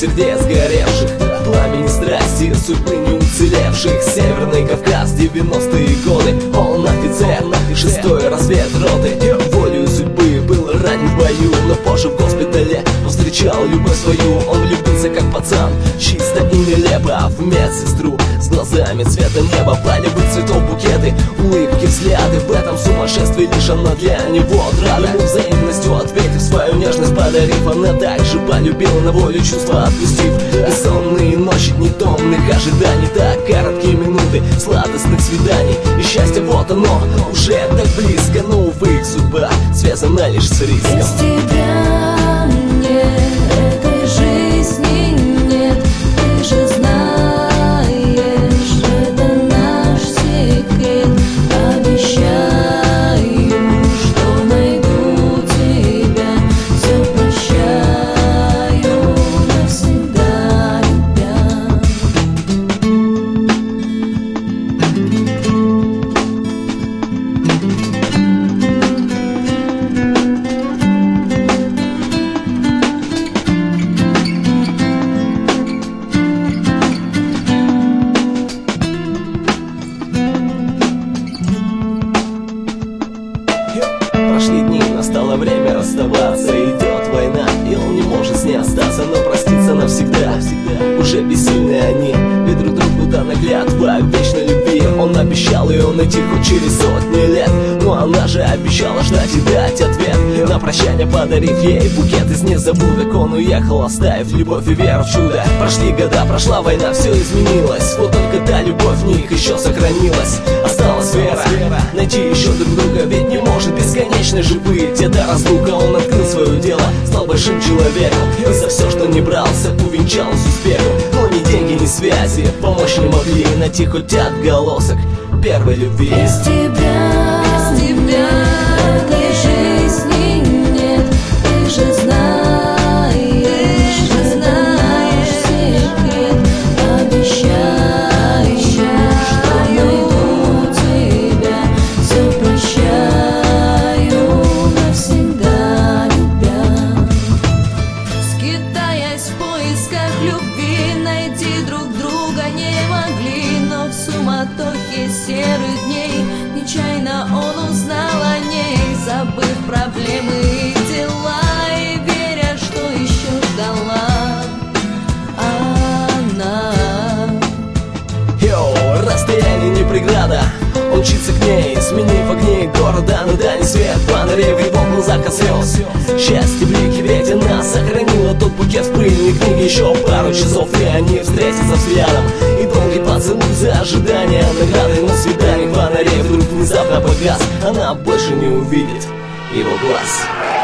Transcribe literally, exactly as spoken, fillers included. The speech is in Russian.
сердец горевших, пламени страсти, судьбы не уцелевших. Северный Кавказ, девяностые годы. Он офицер, шестой развед роты. Волею судьбы был ранен в бою, но позже в госпитале встречал любовь свою. Он влюбился как пацан, чисто и нелепо, в медсестру с глазами цвета неба. Палевы цветов букеты, улыбки, взгляды. В этом сумасшествии лишь она для него отрада. Ему взаимностью ответив, свою нежность подарив, она также полюбила, на волю чувства отпустив. Бессонные ночи, дни томных ожиданий, так короткие минуты сладостных свиданий. И счастье вот оно, уже так близко, но увы, их судьба связана лишь с риском. Без тебя мне этой жизни нет. Ты же знаешь, это наш секрет. Обещаю, что найду тебя, все прощаю, навсегда любя. Прошли дни, настало время расставаться. Идет война, и он не может с ней остаться, но проститься навсегда. Уже бессильны они, ведь друг другу дана клятва вечной любви. Он обещал ее найти хоть через сотни лет, но она же обещала ждать и дать ответ. На прощание подарив ей букет из незабудок, он уехал, оставив любовь и веру в чудо. Прошли года, прошла война, все изменилось, вот только та любовь в них еще сохранилась. Осталась вера, найти еще друг друга, ведь не может бесконечно же быть эта разлука. Он открыл свое дело, стал большим человеком, и за все, что не брался, увенчалось успехом. Но ни деньги, ни связи помочь не могли найти хоть отголосок первой любви. Без тебя, без тебя этой жизни нет. Ты же знаешь, ты знаешь секрет. Обещаю, что найду тебя, все прощаю, навсегда любя. Скитаясь в поисках любви, найти друг друга не могли, но в суматохе серых дней нечаянно он узнал о ней, забыв проблемы и дела, и веря, что еще ждала она. Йоу, расстояние не преграда, он мчится к ней, сменив огни города на дальний свет. Фонарей в его глазах от слез, счастье, блики, ведь она сохранила тот букет в пыльной книге. Еще пару часов, и они встретятся взглядом, и долгий поцелуй за ожидание награды. На свидании фонарей вдруг внезапно погас, она больше не увидит его глаз.